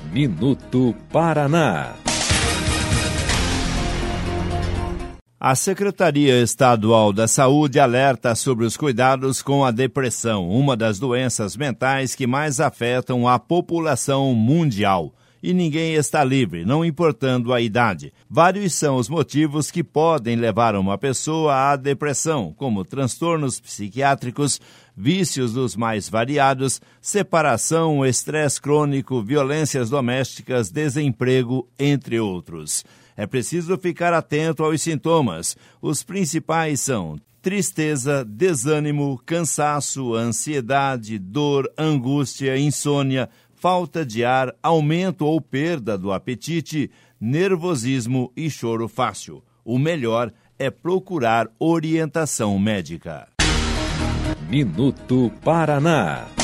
Minuto Paraná. A Secretaria Estadual da Saúde alerta sobre os cuidados com a depressão, uma das doenças mentais que mais afetam a população mundial. E ninguém está livre, não importando a idade. Vários são os motivos que podem levar uma pessoa à depressão, como transtornos psiquiátricos, vícios dos mais variados, separação, estresse crônico, violências domésticas, desemprego, entre outros. É preciso ficar atento aos sintomas. Os principais são tristeza, desânimo, cansaço, ansiedade, dor, angústia, insônia, falta de ar, aumento ou perda do apetite, nervosismo e choro fácil. O melhor é procurar orientação médica. Minuto Paraná.